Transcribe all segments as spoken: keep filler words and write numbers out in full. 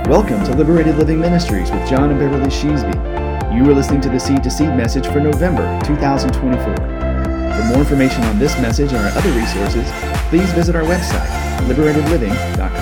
Welcome to Liberated Living Ministries with John and Beverly Sheesby. You are listening to the Seed to Seed message for November twenty twenty-four. For more information on this message and our other resources, please visit our website, liberated living dot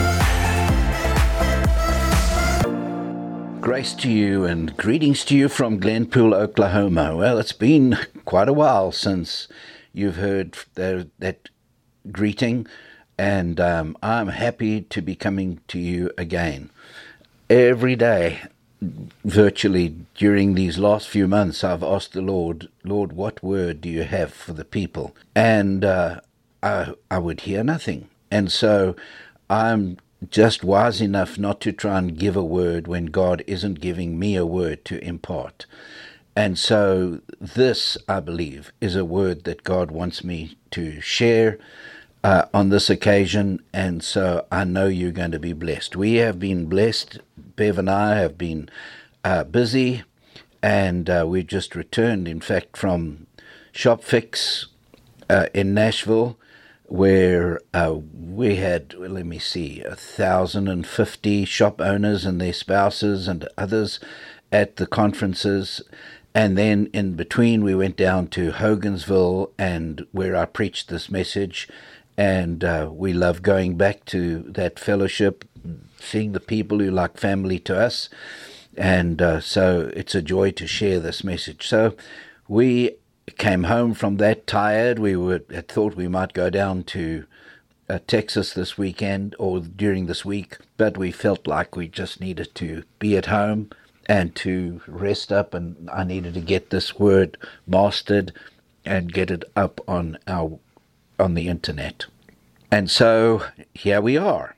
com. Grace to you and greetings to you from Glenpool, Oklahoma. Well, it's been quite a while since you've heard that, that greeting, and um, I'm happy to be coming to you again. Every day, virtually during these last few months, I've asked the Lord, Lord, what word do you have for the people? And uh, I, I would hear nothing. And so I'm just wise enough not to try and give a word when God isn't giving me a word to impart. And so this, I believe, is a word that God wants me to share uh, on this occasion. And so I know you're going to be blessed. We have been blessed. Bev and I have been uh, busy, and uh, we've just returned, in fact, from Shop Fix uh, in Nashville, where uh, we had, well, let me see, one thousand fifty shop owners and their spouses and others at the conferences. And then in between, we went down to Hogansville, and where I preached this message. And uh, we love going back to that fellowship, seeing the people who like family to us. And uh, so it's a joy to share this message. So we came home from that tired. We were, had thought we might go down to uh, Texas this weekend or during this week, but we felt like we just needed to be at home and to rest up, and I needed to get this word mastered and get it up on our on the internet. And so here we are.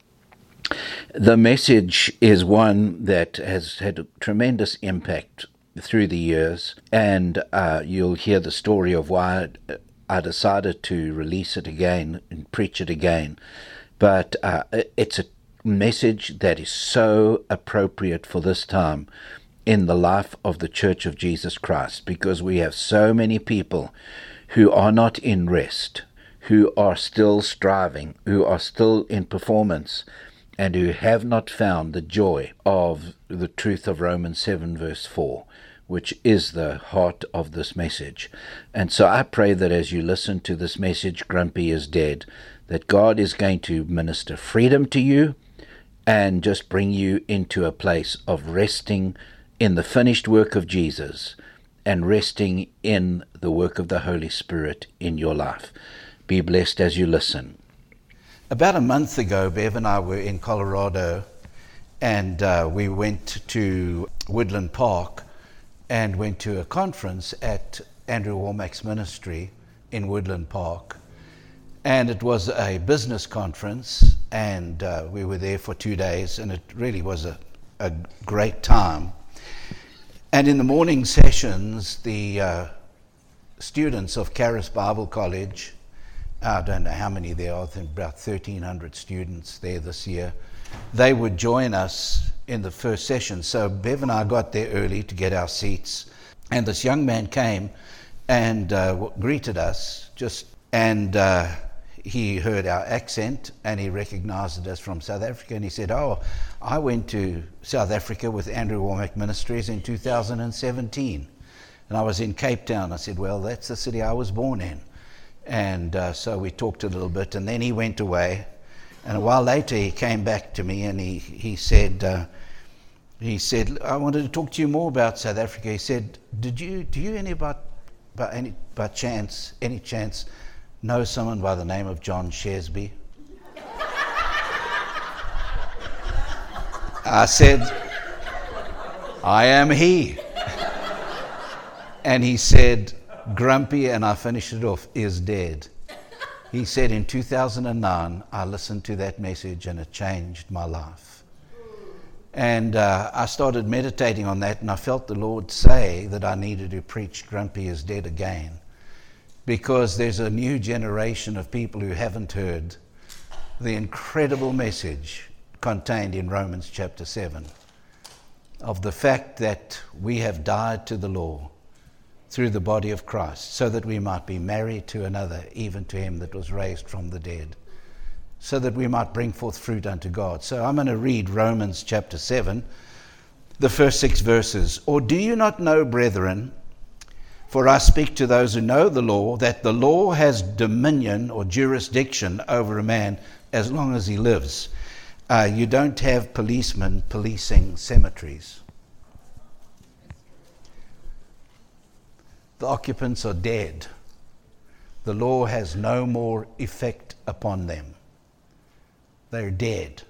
The message is one that has had a tremendous impact through the years, and uh, you'll hear the story of why I decided to release it again and preach it again. But uh, it's a message that is so appropriate for this time in the life of the Church of Jesus Christ, because we have so many people who are not in rest, who are still striving, who are still in performance, and who have not found the joy of the truth of Romans seven verse four, which is the heart of this message. And so I pray that as you listen to this message, Grumpy is Dead, that God is going to minister freedom to you and just bring you into a place of resting in the finished work of Jesus and resting in the work of the Holy Spirit in your life. Be blessed as you listen. About a month ago, Bev and I were in Colorado, and uh, we went to Woodland Park and went to a conference at Andrew Womack's ministry in Woodland Park. And it was a business conference, and uh, we were there for two days, and it really was a, a great time. And in the morning sessions, the uh, students of Charis Bible College, I don't know how many there are, I think about thirteen hundred students there this year, they would join us in the first session. So Bev and I got there early to get our seats, and this young man came and uh, greeted us, just and uh, he heard our accent and he recognized us from South Africa, and he said, oh, I went to South Africa with Andrew Womack Ministries in two thousand seventeen, and I was in Cape Town. I said, well, that's the city I was born in. And uh, so we talked a little bit, and then he went away. And a while later, he came back to me, and he he said, uh, he said, I wanted to talk to you more about South Africa. He said, did you do you any about by any by chance any chance know someone by the name of John Shearsby? I said, I am he. And he said, Grumpy, and I finished it off, is dead. He said, in two thousand nine, I listened to that message and it changed my life. And uh, I started meditating on that, and I felt the Lord say that I needed to preach Grumpy is Dead again, because there's a new generation of people who haven't heard the incredible message contained in Romans chapter seven of the fact that we have died to the law through the body of Christ, so that we might be married to another, even to him that was raised from the dead. so that we might bring forth fruit unto God. So I'm going to read Romans chapter seven, the first six verses. Or do you not know, brethren, for I speak to those who know the law, that the law has dominion or jurisdiction over a man as long as he lives. Uh, you don't have policemen policing cemeteries. The occupants are dead. The law has no more effect upon them. They're dead.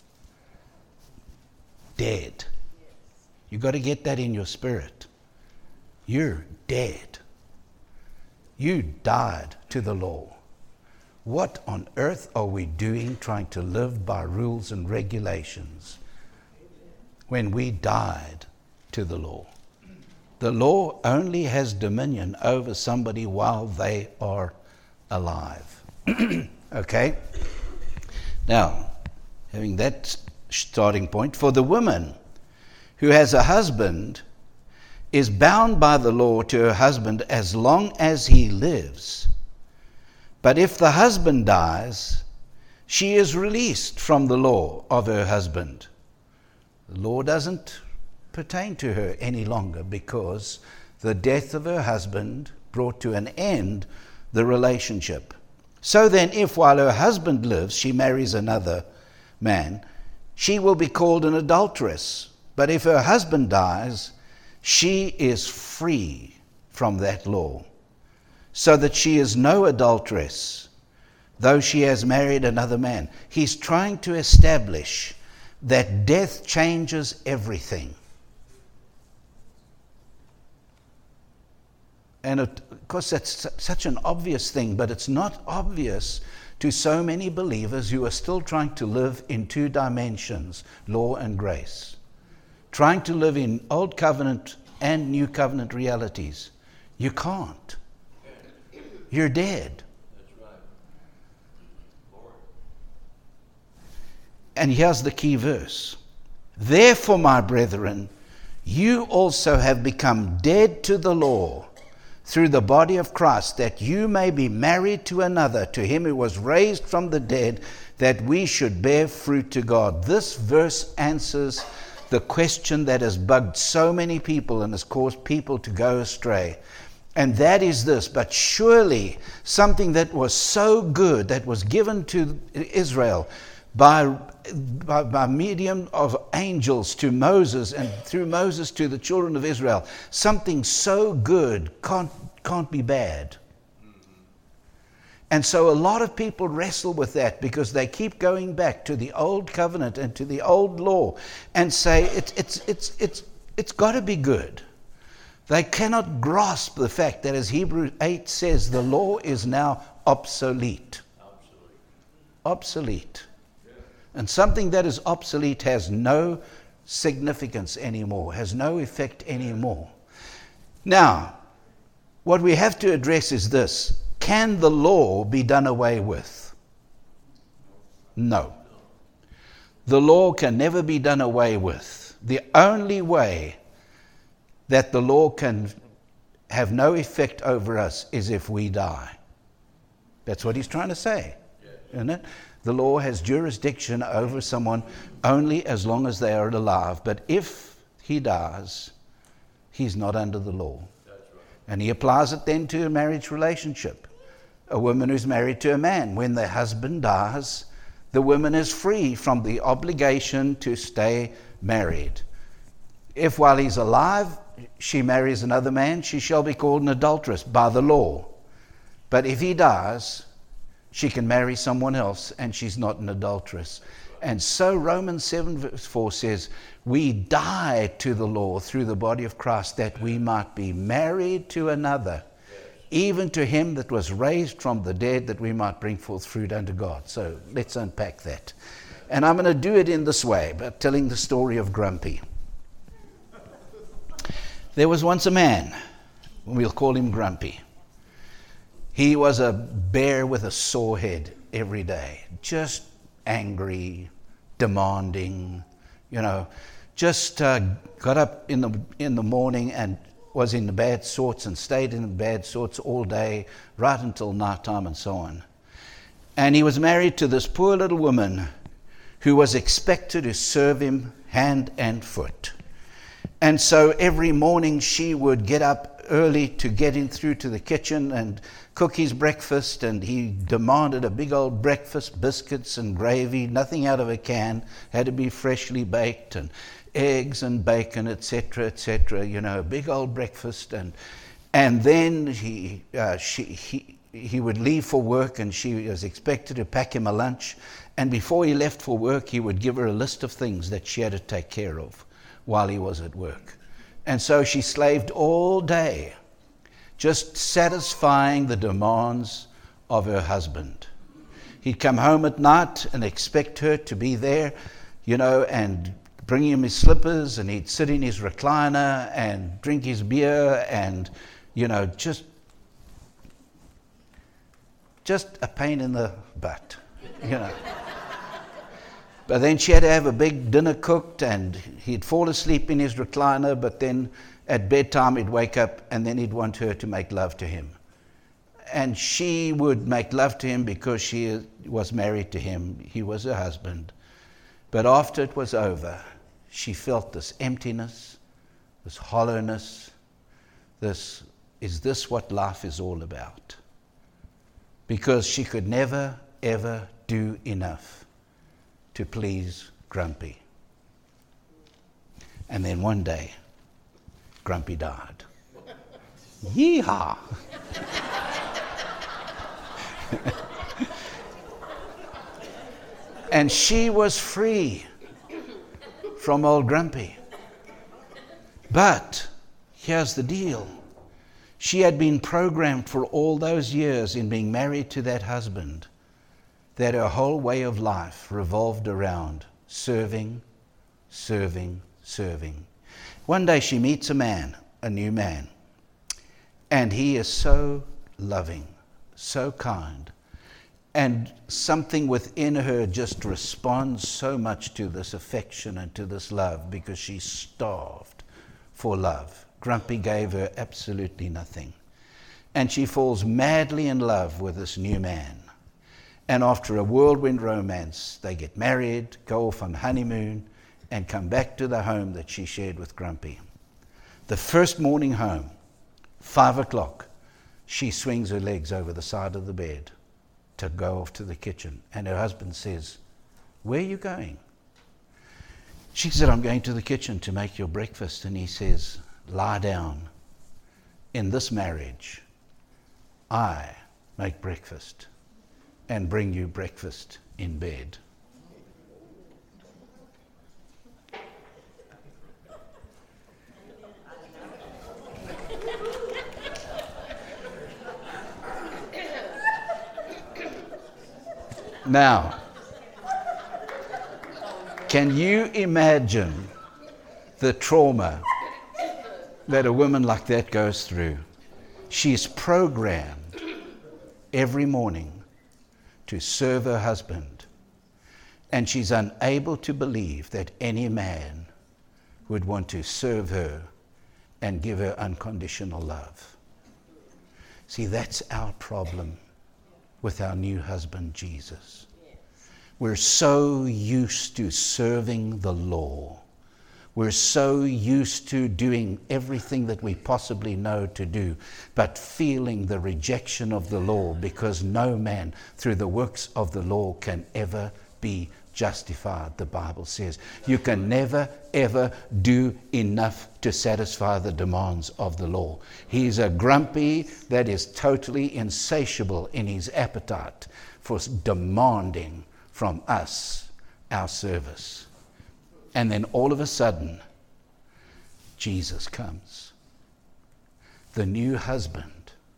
Dead. You've got to get that in your spirit. You're dead. You died to the law. What on earth are we doing trying to live by rules and regulations when we died to the law? The law only has dominion over somebody while they are alive. Okay? Now, having that starting point, for the woman who has a husband is bound by the law to her husband as long as he lives. But if the husband dies, she is released from the law of her husband. The law doesn't pertain to her any longer because the death of her husband brought to an end the relationship. So then, if while her husband lives she marries another man, she will be called an adulteress. But if her husband dies, she is free from that law, so that she is no adulteress, though she has married another man. He's trying to establish that death changes everything. And it, of course, that's such an obvious thing, but it's not obvious to so many believers who are still trying to live in two dimensions, law and grace. Trying to live in Old Covenant and New Covenant realities. You can't. You're dead. That's right. Lord. And here's the key verse. Therefore, my brethren, you also have become dead to the law through the body of Christ, that you may be married to another, to him who was raised from the dead, that we should bear fruit to God. This verse answers the question that has bugged so many people and has caused people to go astray. And that is this: but surely something that was so good, that was given to Israel by, by, by medium of angels to Moses, and through Moses to the children of Israel, something so good can't, can't be bad. And so a lot of people wrestle with that because they keep going back to the old covenant and to the old law and say it's it's it's it's it's got to be good. They cannot grasp the fact that, as Hebrews eight says, the law is now obsolete. Obsolete. Obsolete. Yeah. And something that is obsolete has no significance anymore, has no effect anymore. Now, what we have to address is this: can the law be done away with? No. The law can never be done away with. The only way that the law can have no effect over us is if we die. That's what he's trying to say, isn't it? The law has jurisdiction over someone only as long as they are alive. But if he dies, he's not under the law. And he applies it then to a marriage relationship. A woman who's married to a man, when the husband dies, the woman is free from the obligation to stay married. If while he's alive, she marries another man, she shall be called an adulteress by the law. But if he dies, she can marry someone else and she's not an adulteress. And so Romans seven verse four says, we died to the law through the body of Christ, that we might be married to another, even to him that was raised from the dead, that we might bring forth fruit unto God. So let's unpack that. And I'm going to do it in this way, by telling the story of Grumpy. There was once a man, we'll call him Grumpy. He was a bear with a sore head every day, just angry, demanding, you know, just uh, got up in the in the morning and was in the bad sorts and stayed in the bad sorts all day, right until night time and so on. And he was married to this poor little woman who was expected to serve him hand and foot. And so every morning she would get up early to get him through to the kitchen and cook his breakfast, and he demanded a big old breakfast, biscuits and gravy, nothing out of a can, had to be freshly baked, and eggs and bacon, et cetera, et cetera, you know, a big old breakfast. And and then he, uh, she, he, he would leave for work, and she was expected to pack him a lunch. And before he left for work, he would give her a list of things that she had to take care of while he was at work. And so she slaved all day, just satisfying the demands of her husband. He'd come home at night and expect her to be there, you know, and bring him his slippers, and he'd sit in his recliner and drink his beer and, you know, just, just a pain in the butt, you know. But then she had to have a big dinner cooked, and he'd fall asleep in his recliner, but then at bedtime he'd wake up, and then he'd want her to make love to him. And she would make love to him because she was married to him. He was her husband. But after it was over, she felt this emptiness, this hollowness, this, is this what life is all about? Because she could never, ever do enough to please Grumpy. And then one day, Grumpy died. Yeehaw! And she was free from old Grumpy. But here's the deal. She had been programmed for all those years in being married to that husband that her whole way of life revolved around serving, serving, serving. One day she meets a man, a new man, and he is so loving, so kind, and something within her just responds so much to this affection and to this love because she's starved for love. Grumpy gave her absolutely nothing. And she falls madly in love with this new man. And after a whirlwind romance, they get married, go off on honeymoon, and come back to the home that she shared with Grumpy. The first morning home, five o'clock, she swings her legs over the side of the bed to go off to the kitchen. And her husband says, "Where are you going?" She said, "I'm going to the kitchen to make your breakfast." And he says, "Lie down. In this marriage, I make breakfast and bring you breakfast in bed." Now, can you imagine the trauma that a woman like that goes through? She's programmed every morning to serve her husband, and she's unable to believe that any man would want to serve her and give her unconditional love. See, that's our problem with our new husband, Jesus. We're so used to serving the law. We're so used to doing everything that we possibly know to do, but feeling the rejection of the law, because no man through the works of the law can ever be justified, the Bible says. You can never, ever do enough to satisfy the demands of the law. He's a grumpy that is totally insatiable in his appetite for demanding from us our service. And then all of a sudden, Jesus comes, the new husband.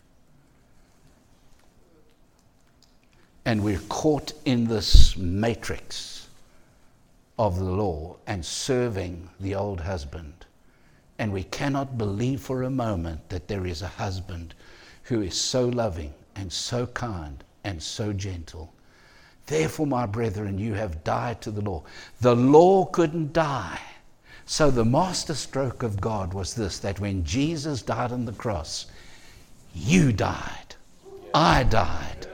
And we're caught in this matrix of the law and serving the old husband. And we cannot believe for a moment that there is a husband who is so loving and so kind and so gentle. Therefore, my brethren, you have died to the law. The law couldn't die. So the master stroke of God was this, that when Jesus died on the cross, you died, I died,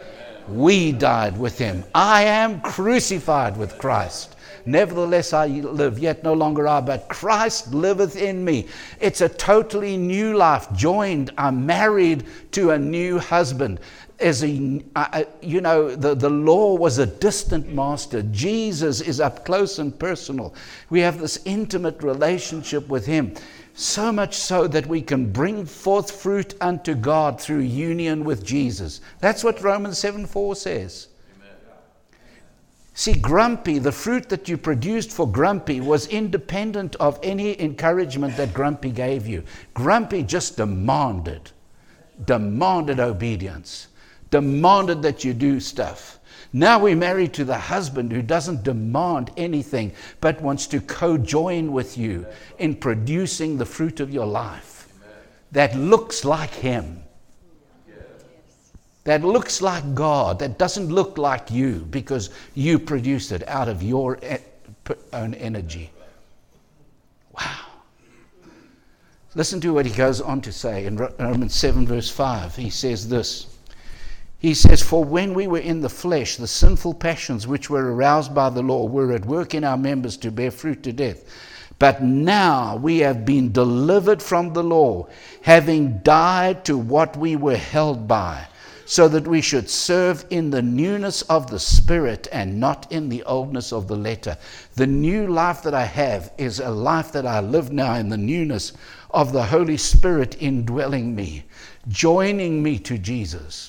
We died with him. I am crucified with Christ. Nevertheless I live, yet no longer I, but Christ liveth in me. It's a totally new life. Joined, I'm married to a new husband. As a, uh, you know, the, the law was a distant master. Jesus is up close and personal. We have this intimate relationship with him. So much so that we can bring forth fruit unto God through union with Jesus. That's what Romans seven four says. Amen. See, Grumpy, the fruit that you produced for Grumpy was independent of any encouragement that Grumpy gave you. Grumpy just demanded, demanded obedience, demanded that you do stuff. Now we're married to the husband who doesn't demand anything, but wants to co-join with you in producing the fruit of your life. Amen. That looks like him. Yes. That looks like God. That doesn't look like you because you produced it out of your own energy. Wow. Listen to what he goes on to say in Romans seven verse five. He says this. He says, for when we were in the flesh, the sinful passions which were aroused by the law were at work in our members to bear fruit to death. But now we have been delivered from the law, having died to what we were held by, so that we should serve in the newness of the Spirit and not in the oldness of the letter. The new life that I have is a life that I live now in the newness of the Holy Spirit indwelling me, joining me to Jesus,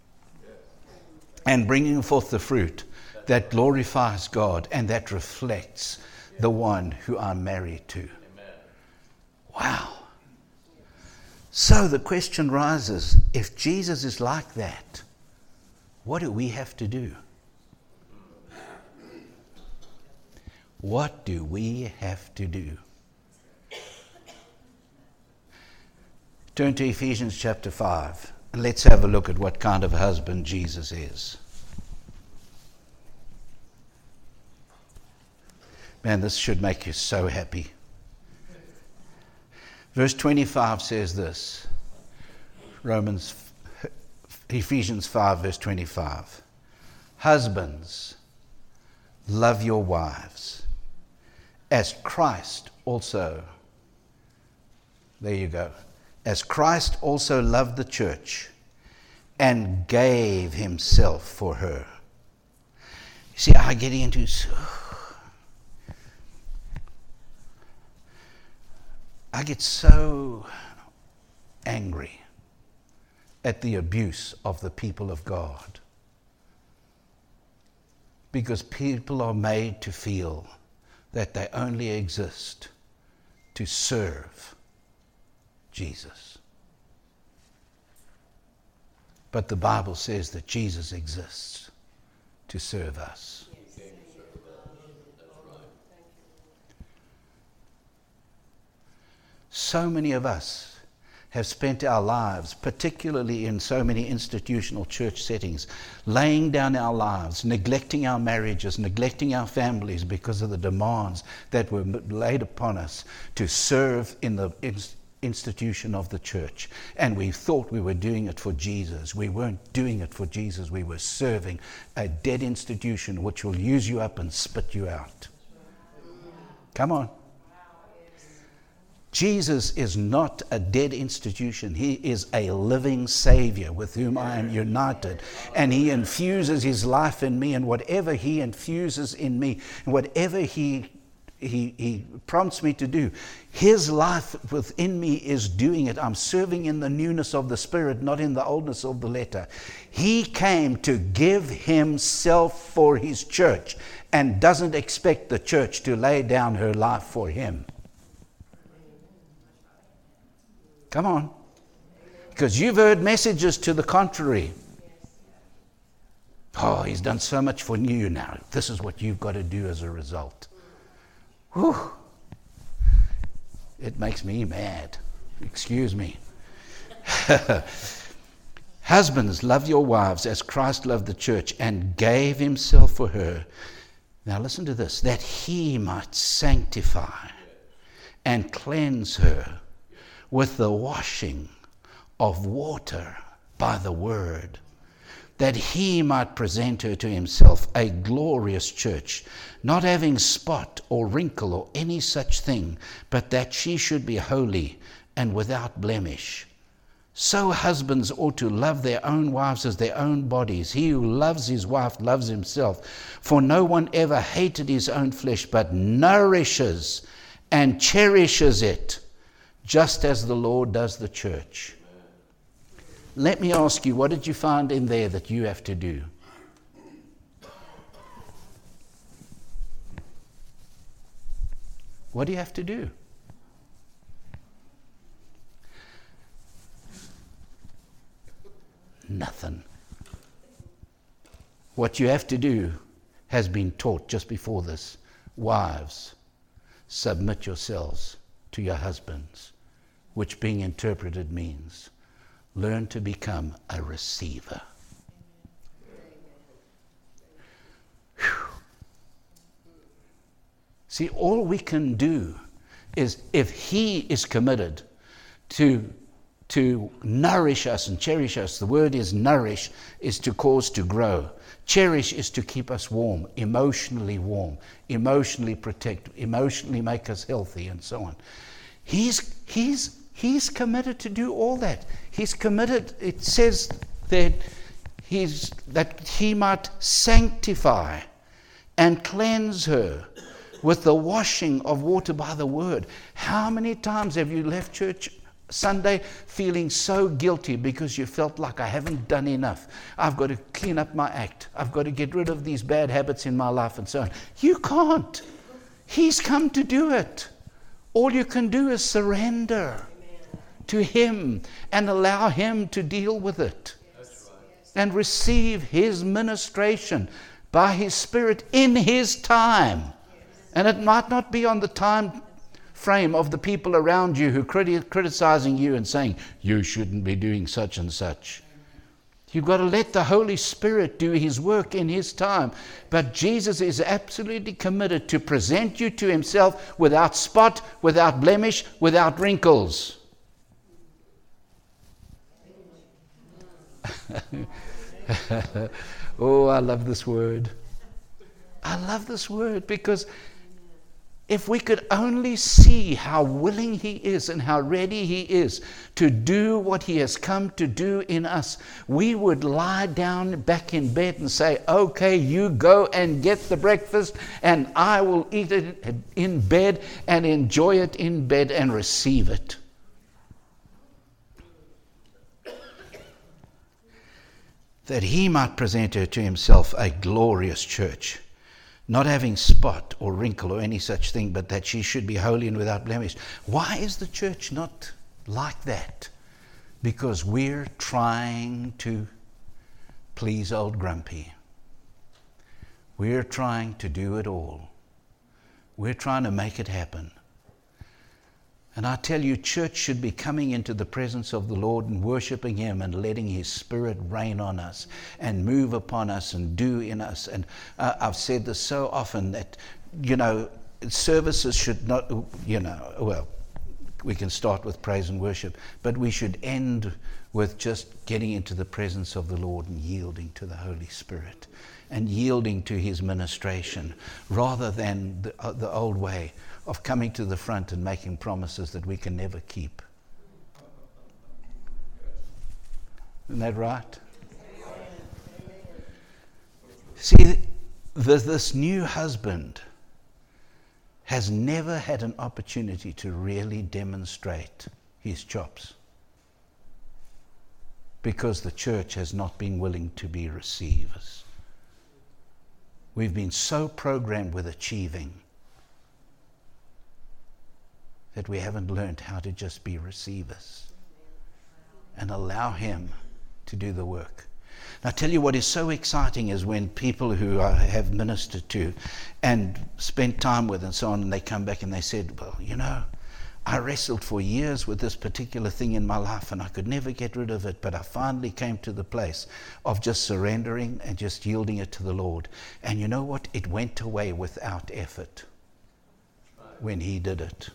and bringing forth the fruit that glorifies God and that reflects the one who I'm married to. Amen. Wow. So the question rises, if Jesus is like that, what do we have to do? What do we have to do? Turn to Ephesians chapter five. Let's have a look at what kind of husband Jesus is. Man, this should make you so happy. Verse twenty-five says this. Romans, Ephesians five, verse twenty-five. Husbands, love your wives, as Christ also. There you go. As Christ also loved the church and gave himself for her. You see, I get into... I get so angry at the abuse of the people of God. Because people are made to feel that they only exist to serve Jesus. But the Bible says that Jesus exists to serve us. So many of us have spent our lives, particularly in so many institutional church settings, laying down our lives, neglecting our marriages, neglecting our families because of the demands that were laid upon us to serve in the institution of the church. And we thought we were doing it for Jesus. We weren't doing it for Jesus. We were serving a dead institution which will use you up and spit you out. Come on. Jesus is not a dead institution. He is a living Savior with whom I am united. And He infuses His life in me, and whatever He infuses in me, and whatever He He, he prompts me to do, His life within me is doing it. I'm serving in the newness of the Spirit, not in the oldness of the letter. He came to give Himself for His church and doesn't expect the church to lay down her life for Him. Come on. Because you've heard messages to the contrary. Oh, He's done so much for you now. This is what you've got to do as a result. Whew. It makes me mad. Excuse me. Husbands, love your wives as Christ loved the church and gave Himself for her. Now listen to this. That He might sanctify and cleanse her with the washing of water by the word, that he might present her to himself a glorious church, not having spot or wrinkle or any such thing, but that she should be holy and without blemish. So husbands ought to love their own wives as their own bodies. He who loves his wife loves himself. For no one ever hated his own flesh, but nourishes and cherishes it, just as the Lord does the church. Let me ask you, what did you find in there that you have to do? What do you have to do? Nothing. What you have to do has been taught just before this. Wives, submit yourselves to your husbands, which being interpreted means learn to become a receiver. Whew. See, all we can do is, if he is committed to to nourish us and cherish us. The word is nourish, is to cause to grow. Cherish is to keep us warm, emotionally warm, emotionally protect, emotionally make us healthy, and so on. He's, he's, he's committed to do all that. He's committed, it says that, he's, that he might sanctify and cleanse her with the washing of water by the word. How many times have you left church Sunday feeling so guilty because you felt like I haven't done enough? I've got to clean up my act. I've got to get rid of these bad habits in my life and so on. You can't. He's come to do it. All you can do is surrender Amen. To him and allow him to deal with it. That's right. And receive his ministration by his Spirit in his time. Yes. And it might not be on the time frame of the people around you who are criti- criticizing you and saying, you shouldn't be doing such and such. You've got to let the Holy Spirit do his work in his time. But Jesus is absolutely committed to present you to himself without spot, without blemish, without wrinkles. Oh, I love this word. I love this word because if we could only see how willing he is and how ready he is to do what he has come to do in us, we would lie down back in bed and say, okay, you go and get the breakfast and I will eat it in bed and enjoy it in bed and receive it. That he might present her to himself a glorious church, not having spot or wrinkle or any such thing, but that she should be holy and without blemish. Why is the church not like that? Because we're trying to please old Grumpy. We're trying to do it all. We're trying to make it happen. And I tell you, church should be coming into the presence of the Lord and worshiping him and letting his Spirit reign on us and move upon us and do in us. And uh, I've said this so often that, you know, services should not, you know, well, we can start with praise and worship, but we should end with just getting into the presence of the Lord and yielding to the Holy Spirit and yielding to his ministration rather than the, uh, the old way of coming to the front and making promises that we can never keep. Isn't that right? See, the, this new husband has never had an opportunity to really demonstrate his chops because the church has not been willing to be receivers. We've been so programmed with achieving that we haven't learned how to just be receivers and allow him to do the work. And I tell you what is so exciting is when people who I have ministered to and spent time with and so on, and they come back and they said, well, you know, I wrestled for years with this particular thing in my life and I could never get rid of it, but I finally came to the place of just surrendering and just yielding it to the Lord. And you know what? It went away without effort when he did it.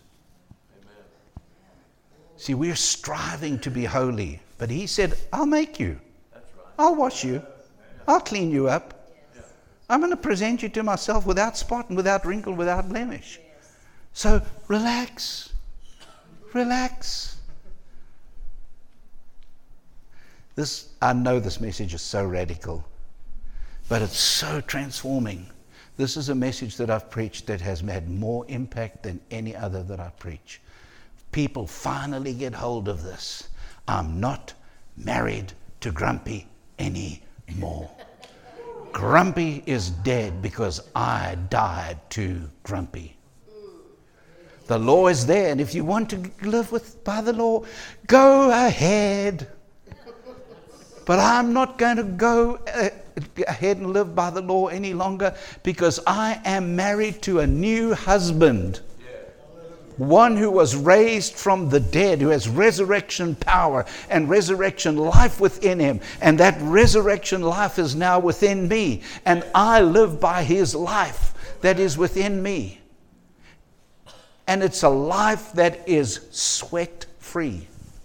See, we're striving to be holy, but he said, I'll make you. That's right. I'll wash you. I'll clean you up. I'm going to present you to myself without spot and without wrinkle, without blemish. So relax. Relax. This, I know this message is so radical, but it's so transforming. This is a message that I've preached that has had more impact than any other that I preach. People finally get hold of this. I'm not married to Grumpy anymore. Grumpy is dead because I died to Grumpy. The law is there, and if you want to live with by the law, go ahead. But I'm not going to go uh, ahead and live by the law any longer, because I am married to a new husband. One who was raised from the dead, who has resurrection power and resurrection life within him. And that resurrection life is now within me. And I live by his life that is within me. And it's a life that is sweat-free.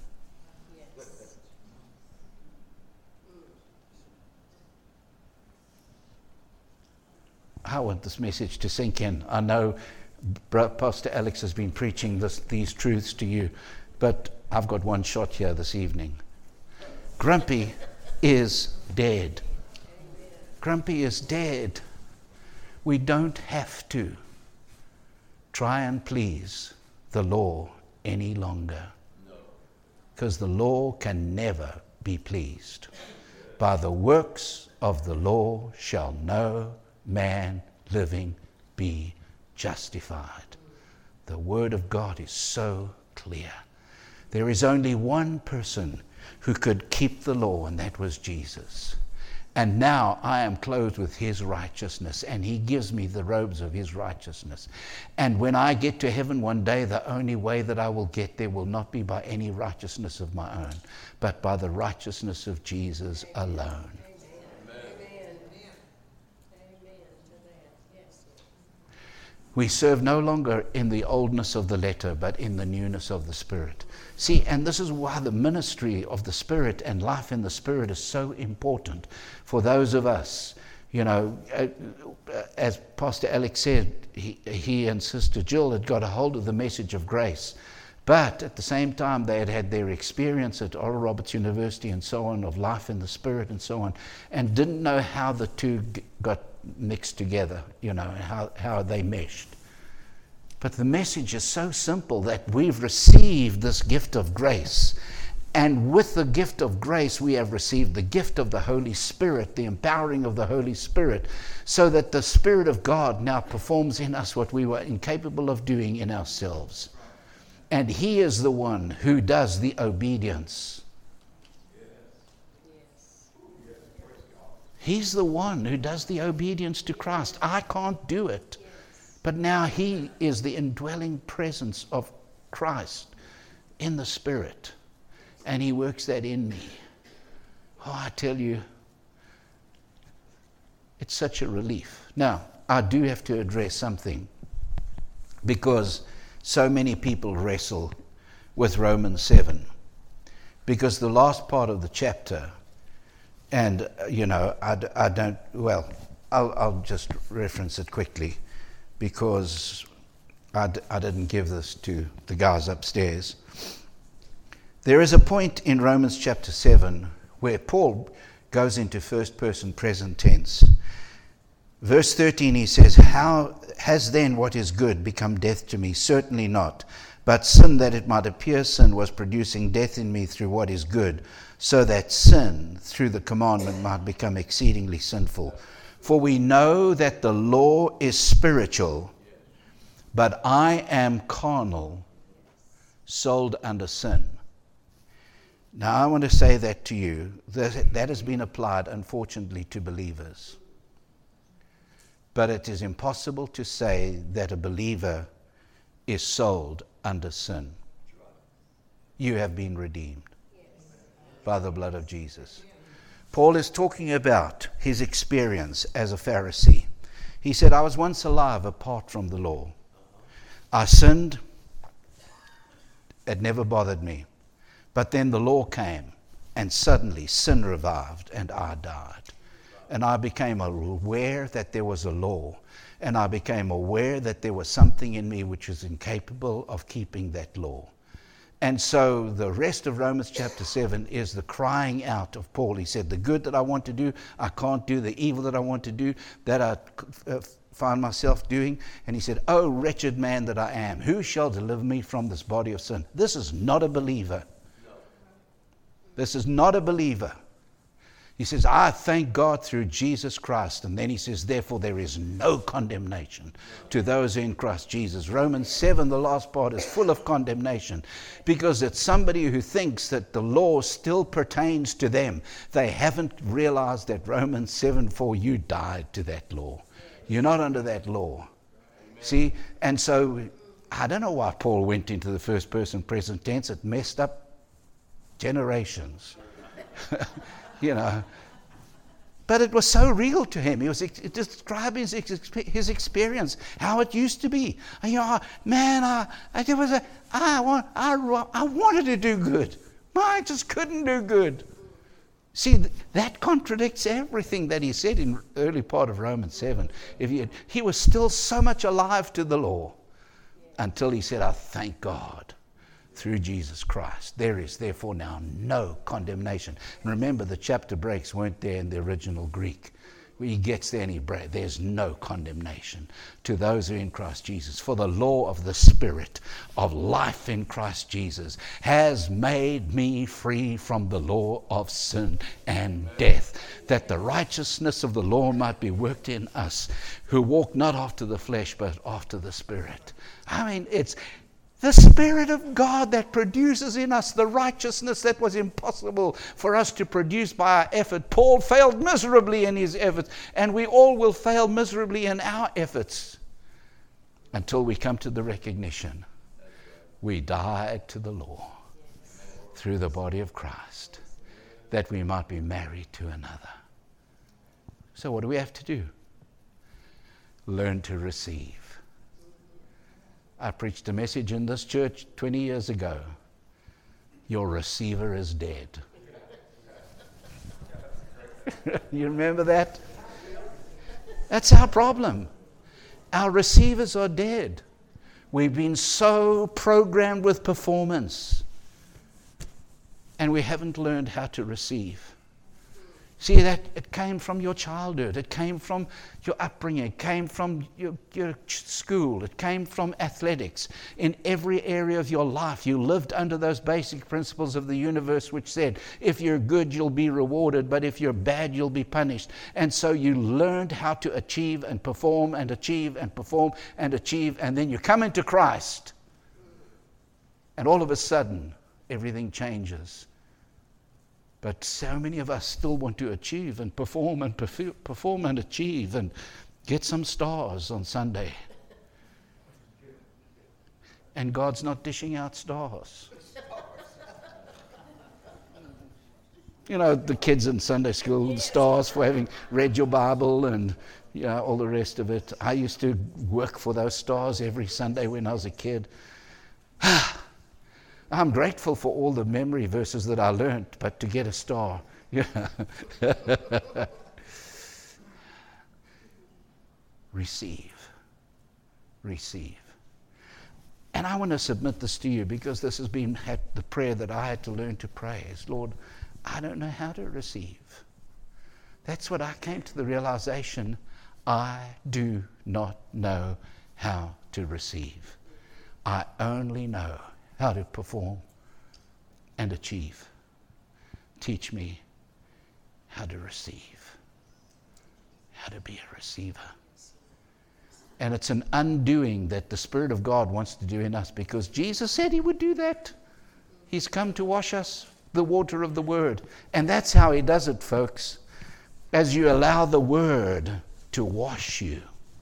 I want this message to sink in. I know Pastor Alex has been preaching this, these truths to you, but I've got one shot here this evening. Grumpy is dead. Grumpy is dead. We don't have to try and please the law any longer, because the law can never be pleased. By the works of the law shall no man living be justified. The word of God is so clear. There is only one person who could keep the law, and that was Jesus. And now I am clothed with his righteousness, and he gives me the robes of his righteousness. And when I get to heaven one day, the only way that I will get there will not be by any righteousness of my own, but by the righteousness of Jesus alone. We serve no longer in the oldness of the letter, but in the newness of the Spirit. See, and this is why the ministry of the Spirit and life in the Spirit is so important for those of us. You know, as Pastor Alex said, he, he and Sister Jill had got a hold of the message of grace. But at the same time, they had had their experience at Oral Roberts University and so on, of life in the Spirit and so on, and didn't know how the two got mixed together, you know, how, how they meshed. But the message is so simple, that we've received this gift of grace. And with the gift of grace, we have received the gift of the Holy Spirit, the empowering of the Holy Spirit, so that the Spirit of God now performs in us what we were incapable of doing in ourselves. And he is the one who does the obedience. He's the one who does the obedience to Christ. I can't do it. But now he is the indwelling presence of Christ in the Spirit. And he works that in me. Oh, I tell you, it's such a relief. Now, I do have to address something, because so many people wrestle with Romans seven. Because the last part of the chapter, and, you know, I, I don't, well, I'll, I'll just reference it quickly, because I, d- I didn't give this to the guys upstairs. There is a point in Romans chapter seven where Paul goes into first person present tense. Verse thirteen, he says, "How has then what is good become death to me? Certainly not. But sin, that it might appear sin, was producing death in me through what is good, so that sin, through the commandment, might become exceedingly sinful. For we know that the law is spiritual, but I am carnal, sold under sin." Now I want to say that to you. That, that has been applied, unfortunately, to believers. But it is impossible to say that a believer is sold under sin. You have been redeemed by the blood of Jesus. Paul is talking about his experience as a Pharisee. He said, "I was once alive apart from the law. I sinned. It never bothered me. But then the law came, and suddenly sin revived, and I died." And I became aware that there was a law. And I became aware that there was something in me which was incapable of keeping that law. And so the rest of Romans chapter seven is the crying out of Paul. He said, the good that I want to do, I can't do. The evil that I want to do, that I uh, find myself doing. And he said, oh, wretched man that I am, who shall deliver me from this body of sin? This is not a believer. This is not a believer. He says, I thank God through Jesus Christ. And then he says, therefore there is no condemnation to those in Christ Jesus. Romans seven, the last part, is full of condemnation because it's somebody who thinks that the law still pertains to them. They haven't realized that Romans seven four, you died to that law. You're not under that law. See, and so I don't know why Paul went into the first person present tense. It messed up generations. You know, but it was so real to him. He was ex- describing his, ex- his experience, how it used to be. And, you know, man, I, I, there was a, I, want, I, I wanted to do good. I just couldn't do good. See, th- that contradicts everything that he said in the early part of Romans seven. If he, had, he was still so much alive to the law until he said, I thank God. Through Jesus Christ. There is therefore now no condemnation. And remember, the chapter breaks weren't there in the original Greek. When he gets there and he breaks, there's no condemnation to those who are in Christ Jesus. For the law of the Spirit of life in Christ Jesus has made me free from the law of sin and death, that the righteousness of the law might be worked in us, who walk not after the flesh, but after the Spirit. I mean, it's the Spirit of God that produces in us the righteousness that was impossible for us to produce by our effort. Paul failed miserably in his efforts, and we all will fail miserably in our efforts until we come to the recognition we died to the law through the body of Christ, that we might be married to another. So what do we have to do? Learn to receive. I preached a message in this church twenty years ago. Your receiver is dead. You remember that? That's our problem. Our receivers are dead. We've been so programmed with performance, and we haven't learned how to receive. See, that it came from your childhood. It came from your upbringing. It came from your, your school. It came from athletics. In every area of your life, you lived under those basic principles of the universe which said, if you're good, you'll be rewarded, but if you're bad, you'll be punished. And so you learned how to achieve and perform and achieve and perform and achieve, and then you come into Christ, and all of a sudden, everything changes. But so many of us still want to achieve and perform and perf- perform and achieve and get some stars on Sunday. And God's not dishing out stars. You know, the kids in Sunday school, stars for having read your Bible and, you know, all the rest of it. I used to work for those stars every Sunday when I was a kid. I'm grateful for all the memory verses that I learned, but to get a star, yeah. Receive. Receive. And I want to submit this to you because this has been the prayer that I had to learn to pray is, Lord, I don't know how to receive. That's what I came to the realization. I do not know how to receive. I only know how to perform and achieve. Teach me how to receive, how to be a receiver. And it's an undoing that the Spirit of God wants to do in us because Jesus said he would do that. He's come to wash us, the water of the Word. And that's how he does it, folks. As you allow the Word to wash you,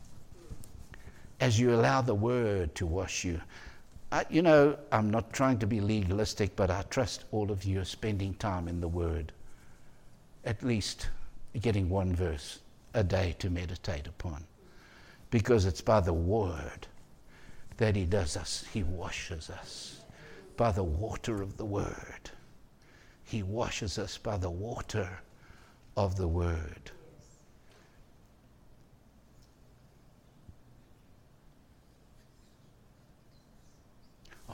as you allow the Word to wash you. I, you know, I'm not trying to be legalistic, but I trust all of you are spending time in the Word. At least getting one verse a day to meditate upon. Because it's by the Word that he does us. He washes us by the water of the Word. He washes us by the water of the Word.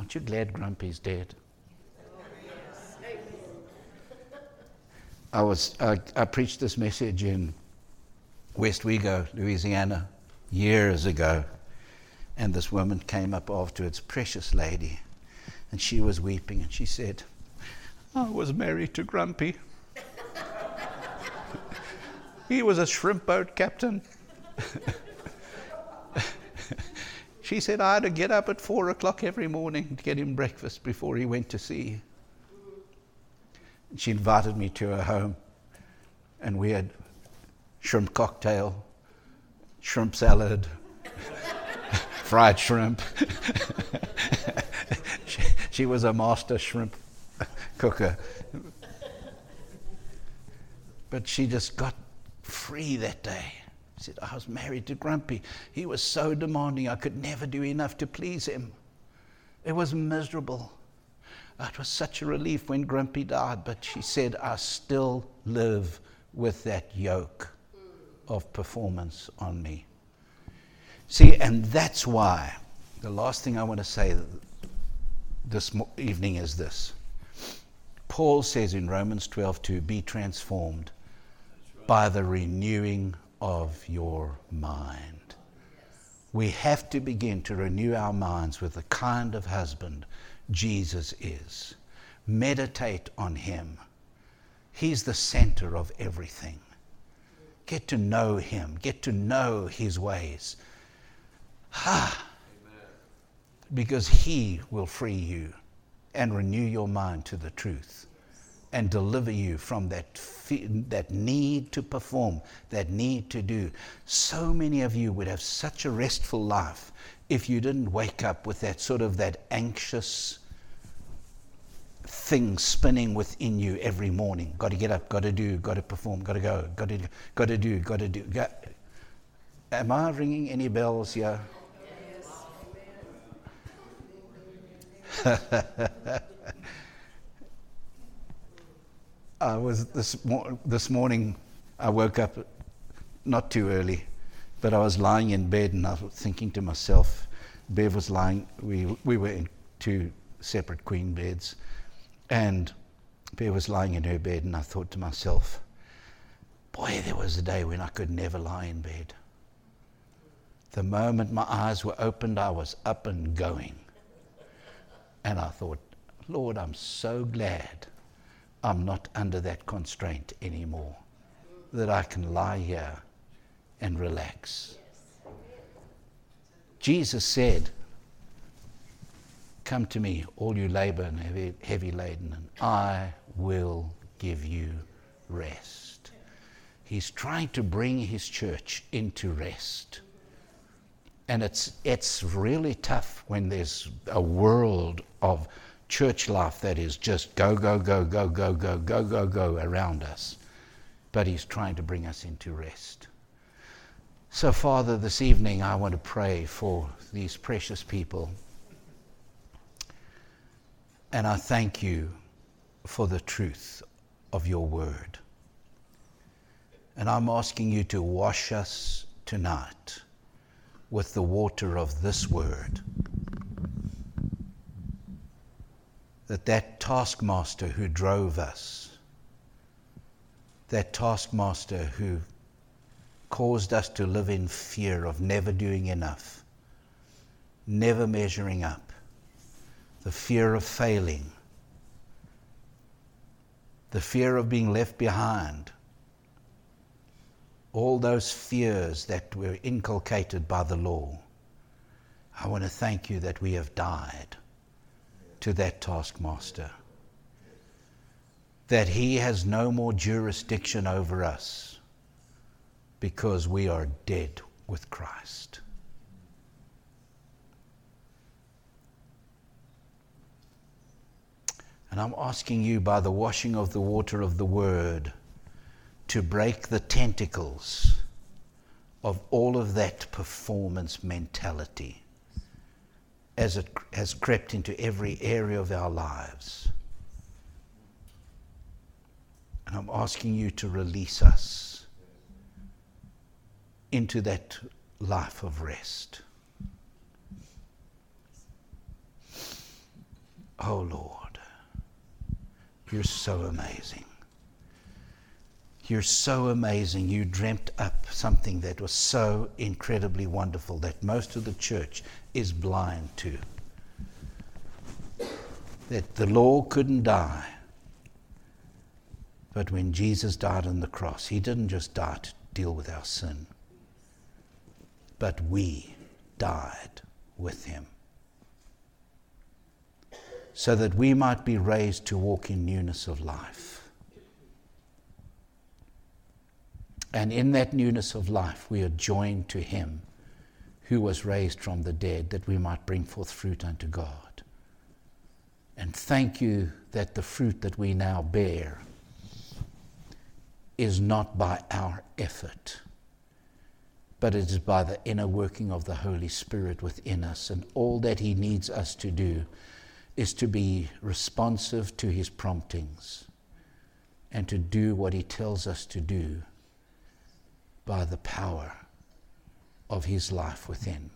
Aren't you glad Grumpy's dead? I was I, I preached this message in West Wego, Louisiana, years ago, and this woman came up afterwards, precious lady, and she was weeping, and she said, I was married to Grumpy. He was a shrimp boat captain. She said I had to get up at four o'clock every morning to get him breakfast before he went to sea. She invited me to her home, and we had shrimp cocktail, shrimp salad, fried shrimp. she, she was a master shrimp cooker. But she just got free that day. She said, I was married to Grumpy. He was so demanding, I could never do enough to please him. It was miserable. It was such a relief when Grumpy died, but she said, I still live with that yoke of performance on me. See, and that's why the last thing I want to say this evening is this. Paul says in Romans twelve two, be transformed by the renewing of your mind. We have to begin to renew our minds with the kind of husband Jesus is. Meditate on him. He's the center of everything. Get to know him. Get to know his ways. Ah, because he will free you and renew your mind to the truth and deliver you from that fe- that need to perform, that need to do. So many of you would have such a restful life if you didn't wake up with that sort of that anxious thing spinning within you every morning. Got to get up, got to do, got to perform, got to go, got to, got to do, got to do. Got... Am I ringing any bells here? Yes. I was this mo- this morning. I woke up not too early, but I was lying in bed and I was thinking to myself. Bev was lying. We we were in two separate queen beds, and Bev was lying in her bed, and I thought to myself, "Boy, there was a day when I could never lie in bed. The moment my eyes were opened, I was up and going." And I thought, Lord, I'm so glad I'm not under that constraint anymore, that I can lie here and relax. Jesus said, come to me, all you labor and heavy, heavy laden, and I will give you rest. He's trying to bring his church into rest. And it's it's really tough when there's a world of church life that is just go, go, go, go, go, go, go, go, go around us. But he's trying to bring us into rest. So, Father, this evening I want to pray for these precious people. And I thank you for the truth of your word. And I'm asking you to wash us tonight with the water of this word. That that taskmaster who drove us, that taskmaster who caused us to live in fear of never doing enough, never measuring up, the fear of failing, the fear of being left behind, all those fears that were inculcated by the law. I want to thank you that we have died to that taskmaster, that he has no more jurisdiction over us because we are dead with Christ. And I'm asking you, by the washing of the water of the word, to break the tentacles of all of that performance mentality as it has crept into every area of our lives. And I'm asking you to release us into that life of rest. Oh Lord, you're so amazing. You're so amazing. You dreamt up something that was so incredibly wonderful that most of the church is blind to. That the law couldn't die. But when Jesus died on the cross, he didn't just die to deal with our sin, but we died with him, so that we might be raised to walk in newness of life. And in that newness of life, we are joined to him who was raised from the dead, that we might bring forth fruit unto God. And thank you that the fruit that we now bear is not by our effort, but it is by the inner working of the Holy Spirit within us. And all that he needs us to do is to be responsive to his promptings and to do what he tells us to do by the power of his life within.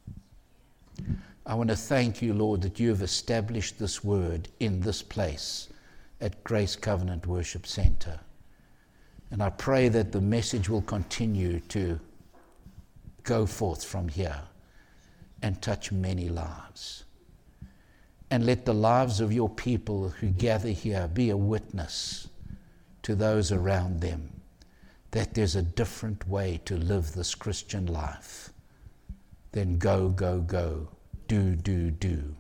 I want to thank you, Lord, that you have established this word in this place at Grace Covenant Worship Center. And I pray that the message will continue to go forth from here and touch many lives. And let the lives of your people who gather here be a witness to those around them that there's a different way to live this Christian life than go, go, go, do, do, do.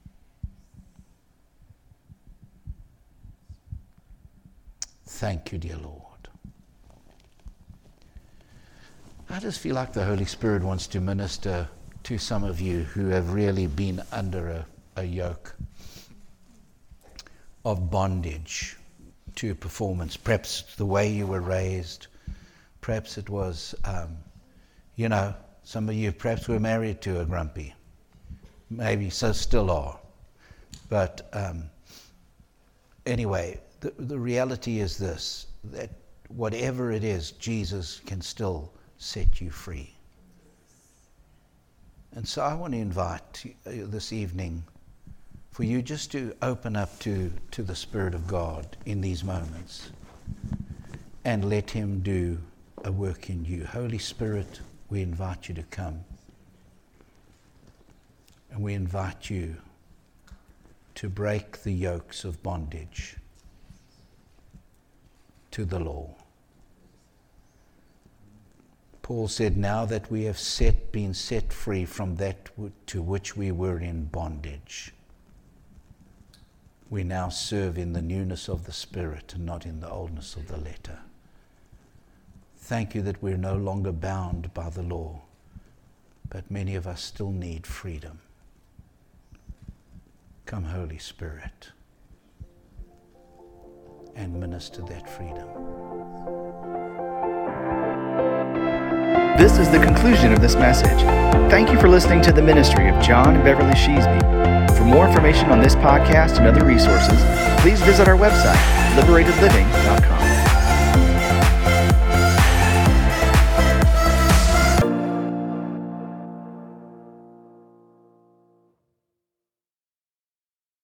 Thank you, dear Lord. I just feel like the Holy Spirit wants to minister to some of you who have really been under a, a yoke of bondage to performance. Perhaps the way you were raised, perhaps it was, um, you know, some of you perhaps were married to a grumpy. Maybe so still are. But um, anyway, the, the reality is this, that whatever it is, Jesus can still set you free. And so I want to invite you this evening for you just to open up to, to the Spirit of God in these moments and let him do a work in you. Holy Spirit, we invite you to come. And we invite you to break the yokes of bondage to the law. Paul said, now that we have set, been set free from that to which we were in bondage, we now serve in the newness of the Spirit and not in the oldness of the letter. Thank you that we're no longer bound by the law, but many of us still need freedom. Come, Holy Spirit, and minister that freedom. This is the conclusion of this message. Thank you for listening to the ministry of John and Beverly Sheasby. For more information on this podcast and other resources, please visit our website, liberated living dot com.